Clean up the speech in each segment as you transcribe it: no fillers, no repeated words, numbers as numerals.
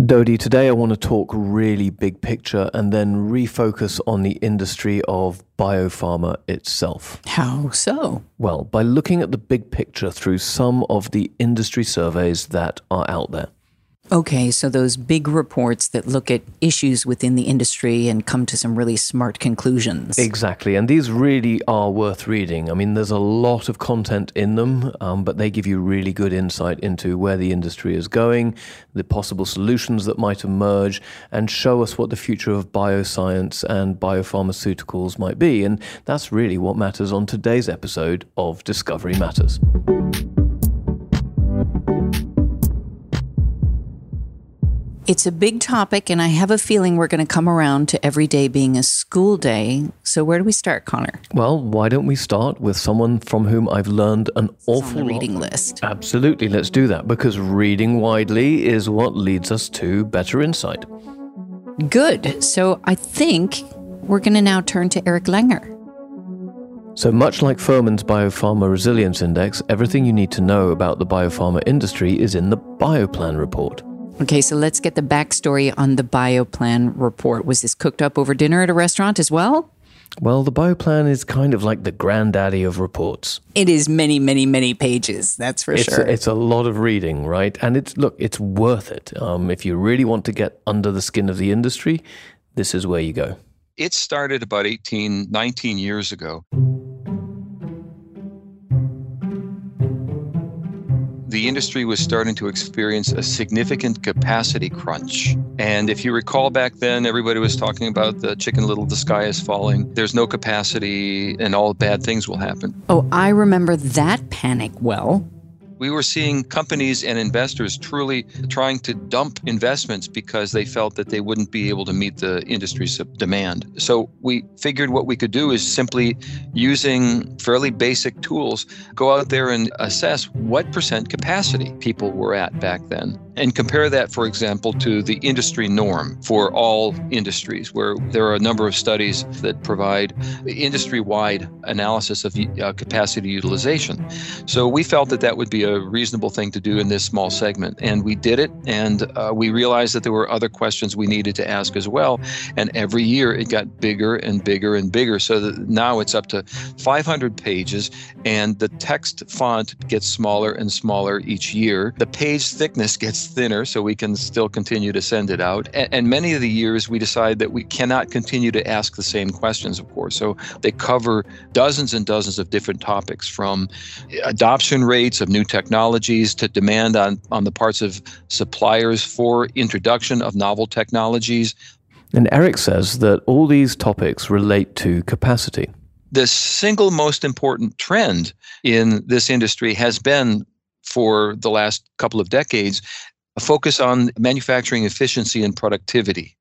Dodi, today I want to talk really big picture and then refocus on the industry of biopharma itself. How so? Well, by looking at the big picture through some of the industry surveys that are out there. Okay, so those big reports that look at issues within the industry and come to some really smart conclusions. Exactly, and these really are worth reading. I mean, there's a lot of content in them, but they give you really good insight into where the industry is going, the possible solutions that might emerge, and show us what the future of bioscience and biopharmaceuticals might be. And that's really what matters on today's episode of Discovery Matters. It's a big topic, and I have a feeling we're going to come around to every day being a school day. So where do we start, Connor? Well, why don't we start with someone from whom I've learned an awful lot. Reading list. Absolutely, let's do that, because reading widely is what leads us to better insight. Good. So I think we're going to now turn to Eric Langer. So much like Furman's Biopharma Resilience Index, everything you need to know about the biopharma industry is in the BioPlan report. Okay, so let's get the backstory on the BioPlan report. Was this cooked up over dinner at a restaurant as well? Well, the BioPlan is kind of like the granddaddy of reports. It is many, many, many pages, that's for sure. It's a lot of reading, right? And it's worth it. If you really want to get under the skin of the industry, this is where you go. It started about 19 years ago. The industry was starting to experience a significant capacity crunch. And if you recall back then, everybody was talking about the Chicken Little, the sky is falling. There's no capacity and all bad things will happen. Oh, I remember that panic well. We were seeing companies and investors truly trying to dump investments because they felt that they wouldn't be able to meet the industry's demand. So we figured what we could do is simply using fairly basic tools, go out there and assess what % capacity people were at back then. And compare that, for example, to the industry norm for all industries, where there are a number of studies that provide industry-wide analysis of capacity utilization. So we felt that that would be a reasonable thing to do in this small segment. And we did it, and we realized that there were other questions we needed to ask as well. And every year it got bigger and bigger and bigger, so that now it's up to 500 pages, and the text font gets smaller and smaller each year. The page thickness gets thinner, so we can still continue to send it out. And many of the years we decide that we cannot continue to ask the same questions, of course. So they cover dozens and dozens of different topics, from adoption rates of new technologies to demand on the parts of suppliers for introduction of novel technologies. And Eric says that all these topics relate to capacity. The single most important trend in this industry has been, for the last couple of decades, a focus on manufacturing efficiency and productivity.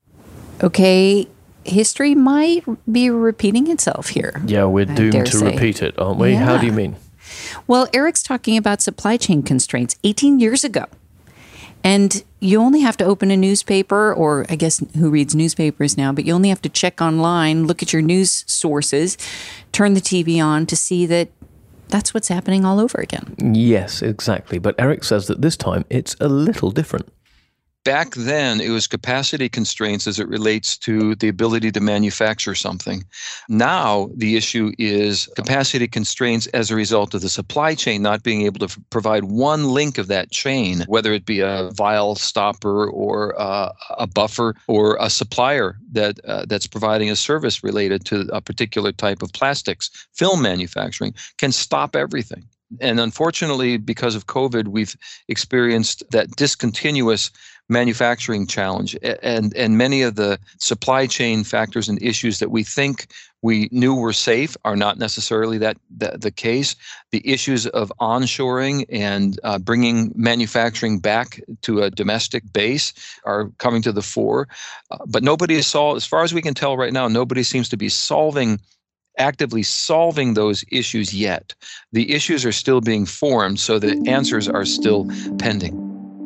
Okay, history might be repeating itself here. Yeah, we're doomed to repeat it, aren't we? Yeah. How do you mean? Well, Eric's talking about supply chain constraints 18 years ago. And you only have to open a newspaper, or I guess who reads newspapers now, but you only have to check online, look at your news sources, turn the TV on to see that that's what's happening all over again. Yes, exactly. But Eric says that this time it's a little different. Back then, it was capacity constraints as it relates to the ability to manufacture something. Now, the issue is capacity constraints as a result of the supply chain not being able to provide one link of that chain, whether it be a vial stopper or a buffer or a supplier that's providing a service related to a particular type of plastics. Film manufacturing can stop everything. And unfortunately, because of COVID, we've experienced that discontinuous manufacturing challenge, and many of the supply chain factors and issues that we think we knew were safe are not necessarily the case. The issues of onshoring and bringing manufacturing back to a domestic base are coming to the fore. But nobody is as far as we can tell right now, nobody seems to be actively solving those issues yet. The issues are still being formed, so the answers are still pending.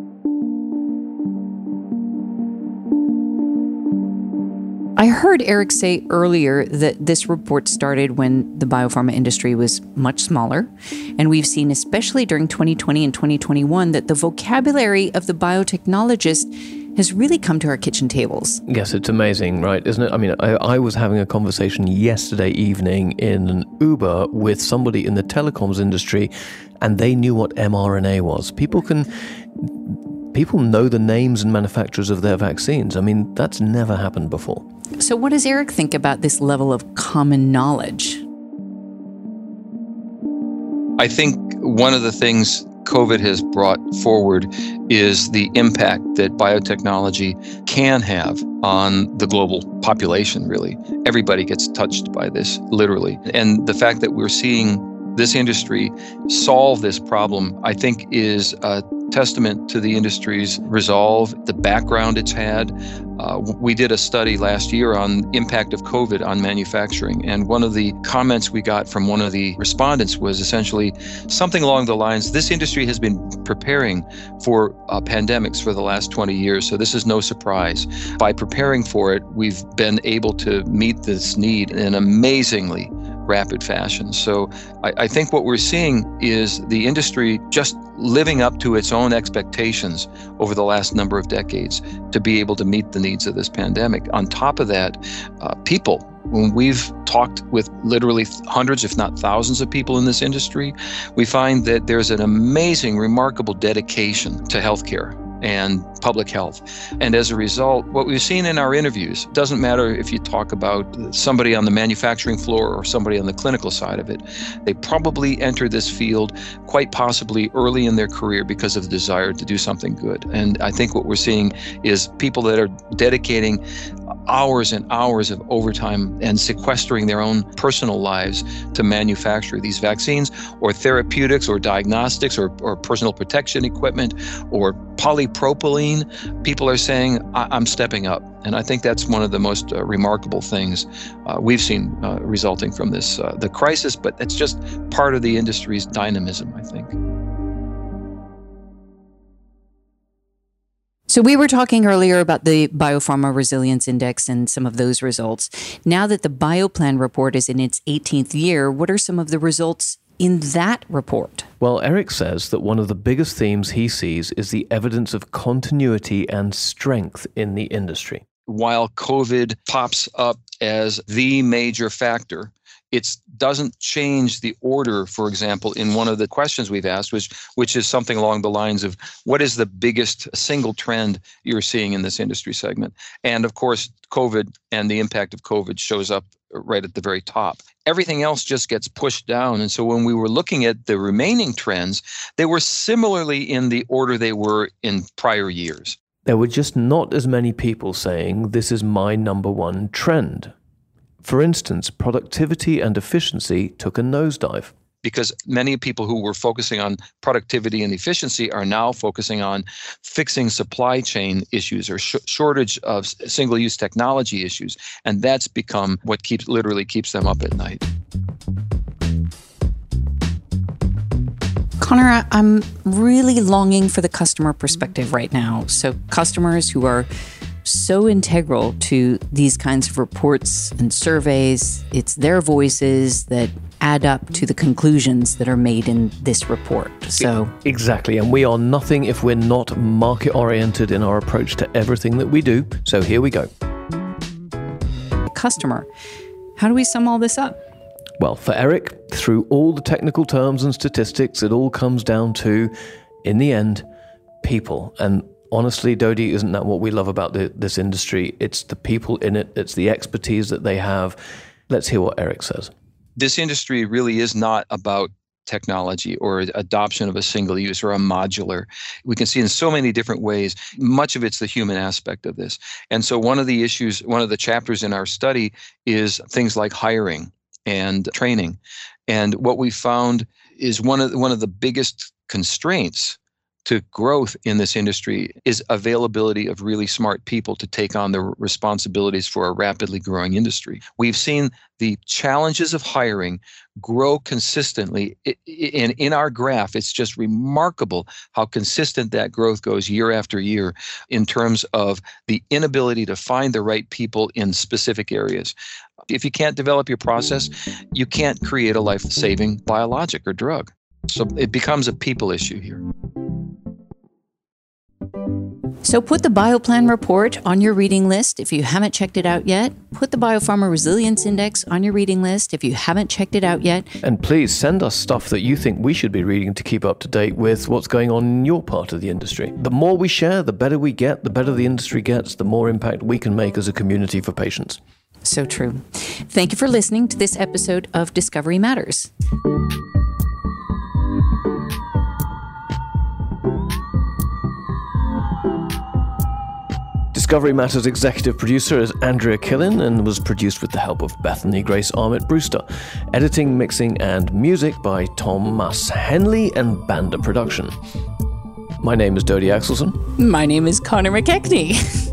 I heard Eric say earlier that this report started when the biopharma industry was much smaller. And we've seen, especially during 2020 and 2021, that the vocabulary of the biotechnologist has really come to our kitchen tables. Yes, it's amazing, right? Isn't it? I mean, I was having a conversation yesterday evening in an Uber with somebody in the telecoms industry, and they knew what mRNA was. People know the names and manufacturers of their vaccines. I mean, that's never happened before. So what does Eric think about this level of common knowledge? I think one of the things COVID has brought forward is the impact that biotechnology can have on the global population, really. Everybody gets touched by this, literally. And the fact that we're seeing this industry solve this problem, I think, is a testament to the industry's resolve, the background it's had. We did a study last year on impact of COVID on manufacturing, and one of the comments we got from one of the respondents was essentially something along the lines, this industry has been preparing for pandemics for the last 20 years, so this is no surprise. By preparing for it, we've been able to meet this need in an amazingly rapid fashion. So I think what we're seeing is the industry just living up to its own expectations over the last number of decades to be able to meet the needs of this pandemic. On top of that, people, when we've talked with literally hundreds, if not thousands of people in this industry, we find that there's an amazing, remarkable dedication to healthcare and public health. And as a result, what we've seen in our interviews, doesn't matter if you talk about somebody on the manufacturing floor or somebody on the clinical side of it, they probably entered this field quite possibly early in their career because of the desire to do something good. And I think what we're seeing is people that are dedicating hours and hours of overtime and sequestering their own personal lives to manufacture these vaccines or therapeutics or diagnostics or personal protection equipment or polypropylene. People are saying, I'm stepping up. And I think that's one of the most remarkable things we've seen resulting from this, the crisis, but it's just part of the industry's dynamism, I think. So we were talking earlier about the Biopharma Resilience Index and some of those results. Now that the BioPlan report is in its 18th year, what are some of the results in that report? Well, Eric says that one of the biggest themes he sees is the evidence of continuity and strength in the industry. While COVID pops up as the major factor, it doesn't change the order, for example, in one of the questions we've asked, which is something along the lines of what is the biggest single trend you're seeing in this industry segment? And of course, COVID and the impact of COVID shows up right at the very top. Everything else just gets pushed down. And so when we were looking at the remaining trends, they were similarly in the order they were in prior years. There were just not as many people saying, this is my number one trend. For instance, productivity and efficiency took a nosedive. Because many people who were focusing on productivity and efficiency are now focusing on fixing supply chain issues or shortage of single-use technology issues. And that's become what literally keeps them up at night. Connor, I'm really longing for the customer perspective right now. So customers who are so integral to these kinds of reports and surveys, it's their voices that add up to the conclusions that are made in this report. So exactly, and we are nothing if we're not market-oriented in our approach to everything that we do. So here we go. Customer, how do we sum all this up? Well, for Eric, through all the technical terms and statistics, it all comes down to, in the end, people. And honestly, Dodie, isn't that what we love about this industry? It's the people in it. It's the expertise that they have. Let's hear what Eric says. This industry really is not about technology or adoption of a single use or a modular. We can see in so many different ways. Much of it's the human aspect of this. And so one of the chapters in our study is things like hiring and training. And what we found is one of the biggest constraints to growth in this industry is availability of really smart people to take on the responsibilities for a rapidly growing industry. We've seen the challenges of hiring grow consistently. In our graph, it's just remarkable how consistent that growth goes year after year in terms of the inability to find the right people in specific areas. If you can't develop your process, you can't create a life-saving biologic or drug. So it becomes a people issue here. So put the BioPlan report on your reading list if you haven't checked it out yet. Put the Biopharma Resilience Index on your reading list if you haven't checked it out yet. And please send us stuff that you think we should be reading to keep up to date with what's going on in your part of the industry. The more we share, the better we get, the better the industry gets, the more impact we can make as a community for patients. So true. Thank you for listening to this episode of Discovery Matters. Discovery Matters executive producer is Andrea Killin and was produced with the help of Bethany Grace Armitt Brewster. Editing, mixing, and music by Thomas Henley and Banda Production. My name is Dodie Axelson. My name is Connor McKechnie.